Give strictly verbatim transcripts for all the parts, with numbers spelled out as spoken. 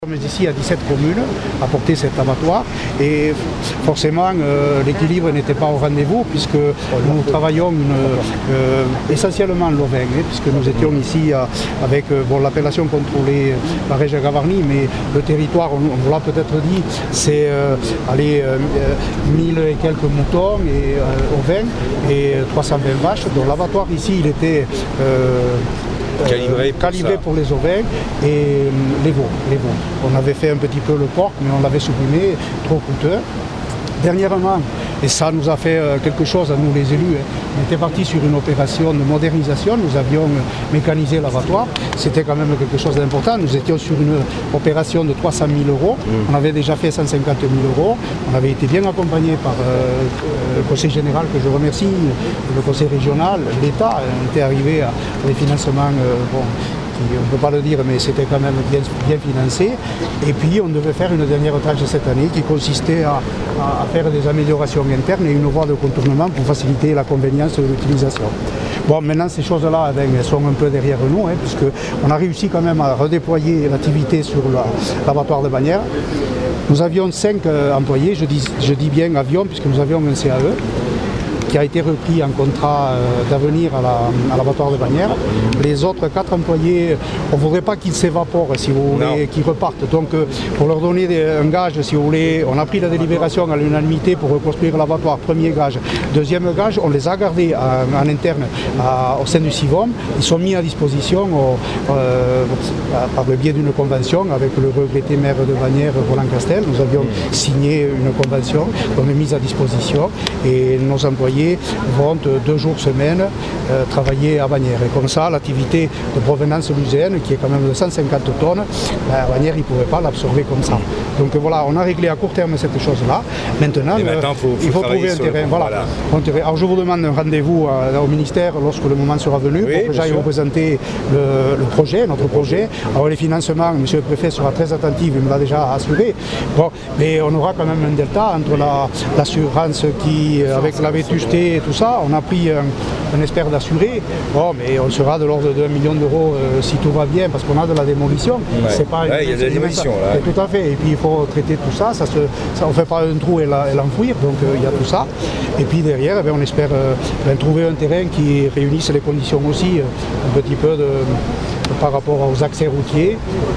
Nous sommes ici à dix-sept communes à porter cet abattoir et forcément euh, l'équilibre n'était pas au rendez-vous puisque nous travaillons une, euh, essentiellement l'ovin, hein, puisque nous étions ici à, avec euh, bon, l'appellation contrôlée la région Gavarnie, mais le territoire, on, on vous l'a peut-être dit, c'est euh, allez, euh, mille et quelques moutons et euh, ovins et trois cent vingt vaches. Donc l'abattoir ici il était euh, Calibré, pour, calibré pour les ovins et les veaux, les veaux. On avait fait un petit peu le porc, mais on l'avait supprimé, trop coûteux. Dernièrement, et ça nous a fait quelque chose à nous les élus, hein, on était parti sur une opération de modernisation, nous avions mécanisé l'abattoir, c'était quand même quelque chose d'important, nous étions sur une opération de trois cent mille euros, mmh. on avait déjà fait cent cinquante mille euros, on avait été bien accompagné par euh, le conseil général que je remercie, le conseil régional, l'État, on était arrivé à des financements, euh, bon, on ne peut pas le dire, mais c'était quand même bien, bien financé. Et puis on devait faire une dernière tranche cette année qui consistait à, à, à faire des améliorations internes et une voie de contournement pour faciliter la convenience de l'utilisation. Bon, maintenant ces choses-là, eh bien, elles sont un peu derrière nous, hein, puisqu'on a réussi quand même à redéployer l'activité sur l'abattoir de Bagnères. Nous avions cinq euh, employés, je dis, je dis bien avions, puisque nous avions un C A E. Qui a été repris en contrat euh, d'avenir à l'abattoir la, de Bagnères. Les autres quatre employés, on ne voudrait pas qu'ils s'évaporent, si vous voulez, qu'ils repartent. Donc euh, pour leur donner des, un gage, si vous voulez, on a pris la délibération à l'unanimité pour reconstruire l'abattoir, premier gage. Deuxième gage, on les a gardés en, en interne à, au sein du CIVOM. Ils sont mis à disposition au, euh, par le biais d'une convention avec le regretté maire de Bagnères, Roland Castel. Nous avions signé une convention qu'on a mise à disposition et nos employés vont deux jours semaine euh, travailler à Bagnères. Et comme ça, l'activité de provenance luséenne, qui est quand même de cent cinquante tonnes, ben, à Bagnères, ils ne pouvaient pas l'absorber comme ça. Donc voilà, on a réglé à court terme cette chose-là. Maintenant, maintenant euh, faut, faut il faut trouver un terrain. Voilà. Voilà. Alors je vous demande un rendez-vous euh, au ministère lorsque le moment sera venu, oui, pour que j'aille vous présenter le, le projet, notre projet. Alors les financements, monsieur le préfet sera très attentif, il me l'a déjà assuré. Bon, mais on aura quand même un delta entre l'assurance la, qui, avec la vétuste et tout ça, on a pris un, un expert d'assuré, bon, mais on sera de l'ordre d'un million d'euros euh, si tout va bien, parce qu'on a de la démolition. Ouais. C'est pas ouais, il y a de la démolition là. Tout à fait, et puis il faut traiter tout ça, ça, se, ça on ne fait pas un trou et l'enfouir, donc euh, il y a tout ça. Et puis derrière, eh bien, on espère euh, bien, trouver un terrain qui réunisse les conditions aussi, euh, un petit peu de, par rapport aux accès routiers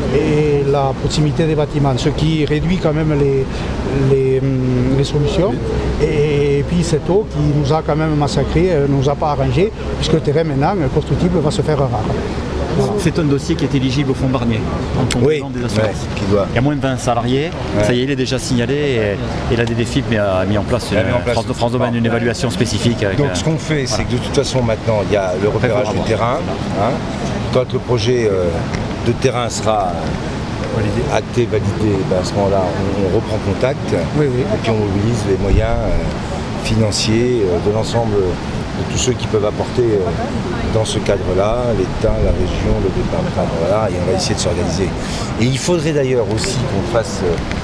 et la proximité des bâtiments, ce qui réduit quand même les, les, les solutions. Et, et puis cette eau qui nous a quand même massacré, ne nous a pas arrangé, puisque le terrain maintenant constructible va se faire rare. Voilà. C'est un dossier qui est éligible au fonds Barnier, en complément oui, des assurances. Ouais, qui doit. Il y a moins de vingt salariés, ouais. Ça y est, il est déjà signalé et, et la D D F I P a mis en place, une, en place France, France Domaine une évaluation spécifique. Avec Donc ce qu'on fait, voilà. C'est que de toute façon maintenant, il y a le repérage du terrain. Hein, quand le projet euh, de terrain sera euh, acté, validé, ben à ce moment-là, on, on reprend contact, oui, oui. Et puis on mobilise les moyens euh, financiers euh, de l'ensemble de tous ceux qui peuvent apporter euh, dans ce cadre-là, l'État, la région, le département, voilà, et on va essayer de s'organiser. Et il faudrait d'ailleurs aussi qu'on fasse,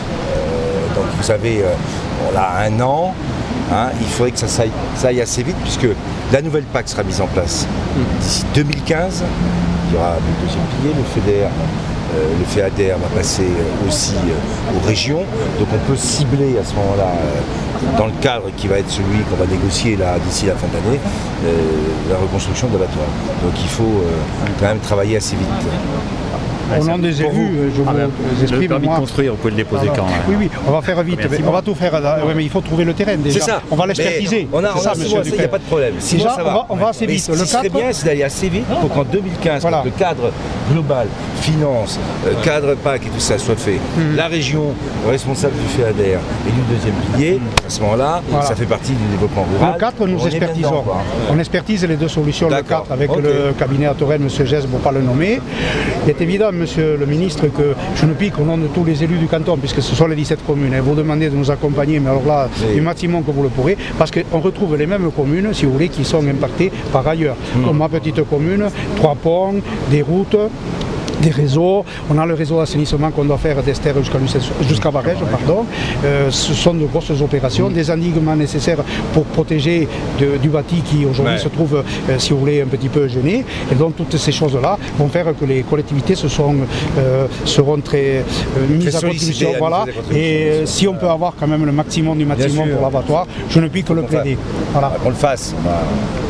euh, donc vous savez, euh, on a un an, hein, il faudrait que ça, ça, aille, ça aille assez vite, puisque la nouvelle P A C sera mise en place d'ici deux mille quinze, il y aura le deuxième pilier, le FEDER. Euh, le FEADER va passer euh, aussi euh, aux régions, donc on peut cibler à ce moment-là, euh, dans le cadre qui va être celui qu'on va négocier là d'ici la fin d'année, euh, la reconstruction de l'abattoir. Donc il faut euh, quand même travailler assez vite. Au nom des élus, je ah, vous exprime. Le permis moi. de construire, vous pouvez le déposer alors, quand hein. Oui, oui, on va faire vite. Mais on va tout faire. Oui, mais il faut trouver le terrain déjà. C'est ça. On va l'expertiser. On a, on ça, a monsieur il n'y a pas de problème. Si déjà, ça va. On va, on va assez mais vite. Ce le qui serait bien, c'est d'aller assez vite pour qu'en deux mille quinze, voilà. Le cadre global, finance, euh, cadre P A C et tout ça soit fait. Mmh. La région, le responsable du FEADER et du deuxième pilier, mmh. À ce moment-là, voilà. Ça fait partie du développement rural. Le quatre, nous expertisons. Dedans, on expertise les deux solutions. Le quatre avec okay. Le cabinet à Touraine, M. Gess, pour ne pas le nommer. Il est évident, Monsieur le ministre, que je ne pique au nom de tous les élus du canton, puisque ce sont les dix-sept communes. Et vous demandez de nous accompagner, mais alors là, oui. Du maximum que vous le pourrez, parce qu'on retrouve les mêmes communes, si vous voulez, qui sont impactées par ailleurs. Mmh. Comme ma petite commune, trois ponts, des routes, des réseaux. On a le réseau d'assainissement qu'on doit faire d'Esther jusqu'à jusqu'à Barège, pardon. Euh, ce sont de grosses opérations, mmh. des endiguements nécessaires pour protéger de, du bâti qui aujourd'hui ouais. se trouve, euh, si vous voulez, un petit peu gêné. Et donc toutes ces choses-là vont faire que les collectivités se sont, euh, seront très euh, mises à contribution. Voilà. Et euh, si on peut avoir quand même le maximum du maximum pour l'abattoir, je ne puis que le plaider. Voilà. Qu'on le fasse.